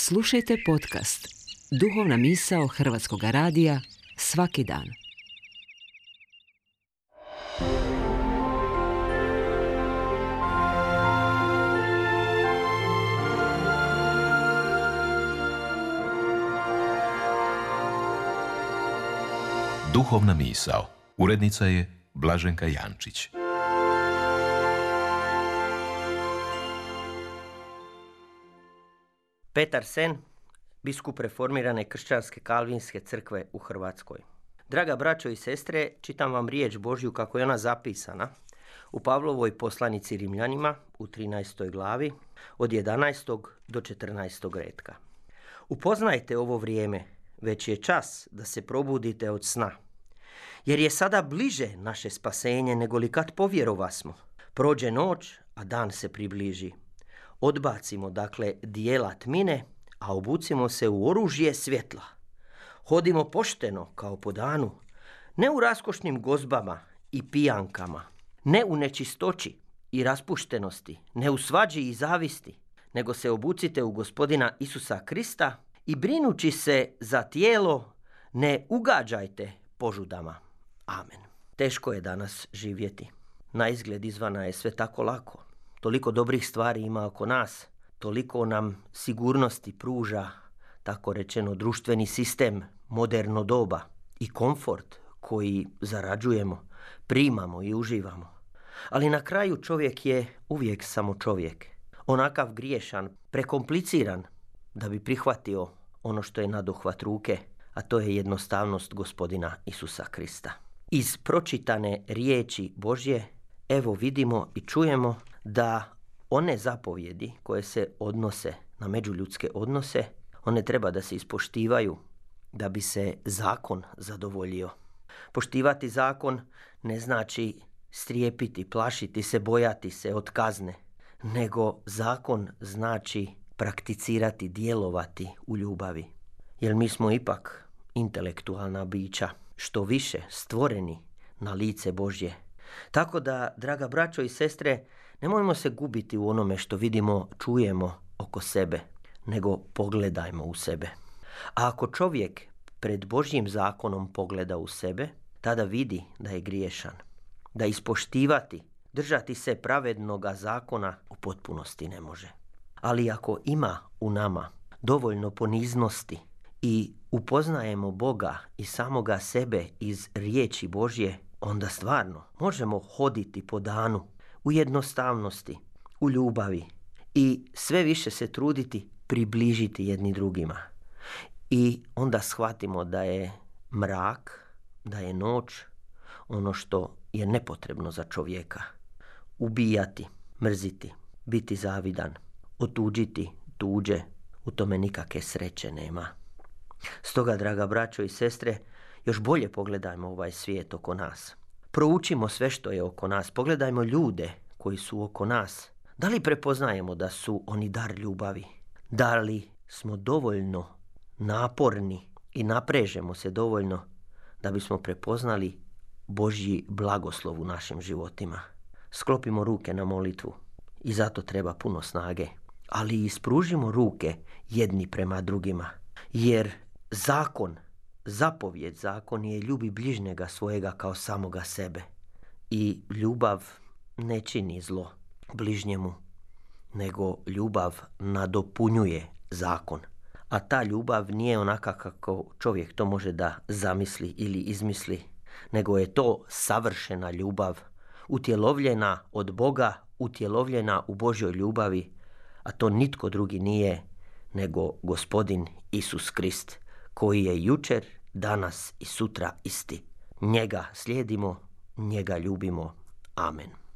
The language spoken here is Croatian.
Slušajte podcast Duhovna misao Hrvatskog radija svaki dan. Duhovna misao. Urednica je Blaženka Jančić. Petar Sen, biskup reformirane kršćanske kalvinske crkve u Hrvatskoj. Draga braćo i sestre, čitam vam riječ Božju kako je ona zapisana u Pavlovoj poslanici Rimljanima u 13. glavi od 11. do 14. retka. Upoznajte ovo vrijeme, već je čas da se probudite od sna. Jer je sada bliže naše spasenje nego li kad povjerovasmo. Prođe noć, a dan se približi. Odbacimo dakle dijela tmine, a obucimo se u oružje svjetla. Hodimo pošteno kao po danu, ne u raskošnim gozbama i pijankama, ne u nečistoći i raspuštenosti, ne u svađi i zavisti, nego se obucite u Gospodina Isusa Krista i brinući se za tijelo ne ugađajte požudama. Amen. Teško je danas živjeti. Na izgled izvana je sve tako lako. Toliko dobrih stvari ima oko nas, toliko nam sigurnosti pruža, tako rečeno, društveni sistem, moderno doba i komfort koji zarađujemo, primamo i uživamo. Ali na kraju čovjek je uvijek samo čovjek. Onakav griješan, prekompliciran da bi prihvatio ono što je nadohvat ruke, a to je jednostavnost Gospodina Isusa Krista. Iz pročitane riječi Božje evo vidimo i čujemo da one zapovjedi koje se odnose na međuljudske odnose, one treba da se ispoštivaju da bi se zakon zadovoljio. Poštivati zakon ne znači strijepiti, plašiti se, bojati se od kazne, nego zakon znači prakticirati, djelovati u ljubavi. Jer mi smo ipak intelektualna bića, što više stvoreni na lice Božje. Tako da, draga braćo i sestre, nemojmo se gubiti u onome što vidimo, čujemo oko sebe, nego pogledajmo u sebe. A ako čovjek pred Božjim zakonom pogleda u sebe, tada vidi da je griješan, da ispoštivati, držati se pravednoga zakona u potpunosti ne može. Ali ako ima u nama dovoljno poniznosti i upoznajemo Boga i samoga sebe iz riječi Božje, onda stvarno možemo hoditi po danu u jednostavnosti, u ljubavi i sve više se truditi približiti jedni drugima. I onda shvatimo da je mrak, da je noć ono što je nepotrebno za čovjeka. Ubijati, mrziti, biti zavidan, otuđiti tuđe, u tome nikakve sreće nema. Stoga, draga braćo i sestre, još bolje pogledajmo ovaj svijet oko nas. Proučimo sve što je oko nas. Pogledajmo ljude koji su oko nas. Da li prepoznajemo da su oni dar ljubavi? Da li smo dovoljno naporni i naprežemo se dovoljno da bismo prepoznali Božji blagoslov u našim životima? Sklopimo ruke na molitvu i zato treba puno snage. Ali ispružimo ruke jedni prema drugima. Jer zakon je ljubi bližnjega svojega kao samoga sebe. I ljubav ne čini zlo bližnjemu, nego ljubav nadopunjuje zakon. A ta ljubav nije onaka kako čovjek to može da zamisli ili izmisli, nego je to savršena ljubav, utjelovljena od Boga, utjelovljena u Božjoj ljubavi, a to nitko drugi nije nego Gospodin Isus Krist, koji je jučer, danas i sutra isti. Njega slijedimo, njega ljubimo. Amen.